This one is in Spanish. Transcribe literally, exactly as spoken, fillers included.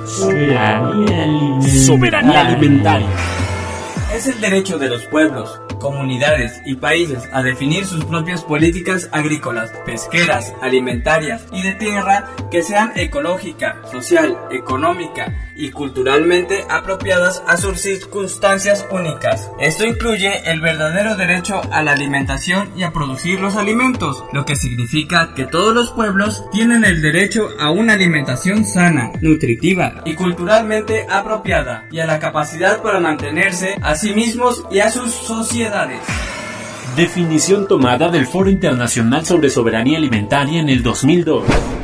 Soberanía alimentaria. Soberanía alimentaria. Es el derecho de los pueblos, comunidades y países a definir sus propias políticas agrícolas, pesqueras, alimentarias y de tierra que sean ecológica, social, económica y culturalmente apropiadas a sus circunstancias únicas. Esto incluye el verdadero derecho a la alimentación y a producir los alimentos, lo que significa que todos los pueblos tienen el derecho a una alimentación sana, nutritiva y culturalmente apropiada, y a la capacidad para mantenerse a sí mismos y a sus sociedades. Definición tomada del Foro Internacional sobre Soberanía Alimentaria en el dos mil dos.